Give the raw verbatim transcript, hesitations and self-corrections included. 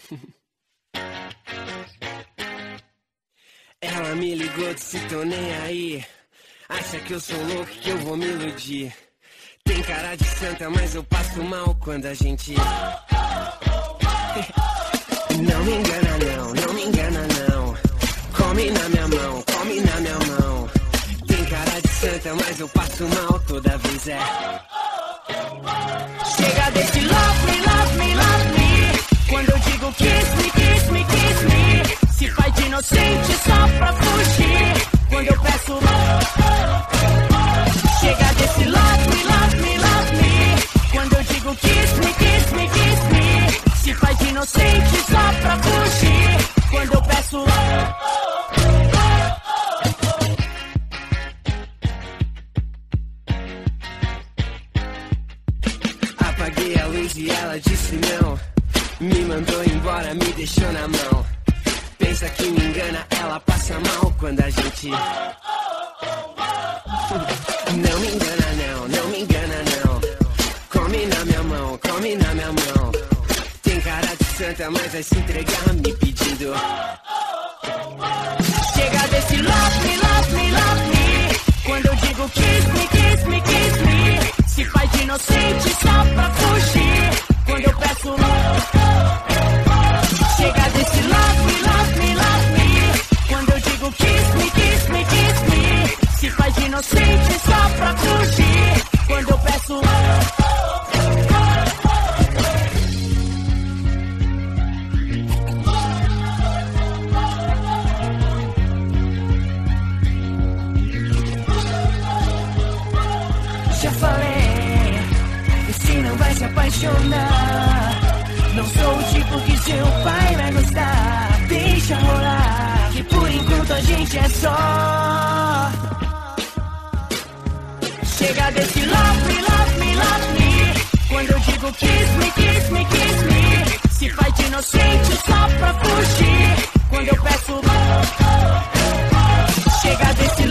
Ela me ligou, disse tô nem aí. Acha que eu sou louco, que eu vou me iludir. Tem cara de santa, mas eu passo mal quando a gente... Não me engana não, não me engana não. Come na minha mão, come na minha mão. Tem cara de santa, mas eu passo mal toda vez, é. Chega desse love me, love me, love me. Quando eu digo kiss me, kiss me, kiss me. Se faz de inocente só pra fugir. Quando eu peço... Chega desse love me, love me, love me. Quando eu digo kiss me, kiss me, kiss me. Se faz de inocente só pra fugir. Quando eu peço... Apaguei a luz e ela disse não. Me mandou embora, me deixou na mão. Pensa que me engana, ela passa mal quando a gente... Não me engana não, não me engana não. Come na minha mão, come na minha mão. Tem cara de santa, mas vai se entregar me pedindo. Chega desse love me, love me, love me. Quando eu digo kiss me, kiss me, kiss me. Se faz de inocente só pra fugir. Quando eu peço... Chega desse love me, love me, love me. Quando eu digo kiss me, kiss me, kiss me. Se faz de inocente só pra fugir. Quando eu peço... Já falei, esse não vai se apaixonar. Não sou o tipo que seu pai vai gostar. Deixa rolar, que por enquanto a gente é só. Chega desse love me, love me, love me. Quando eu digo kiss me, kiss me, kiss me. Se faz de inocente só pra fugir. Quando eu peço... Chega desse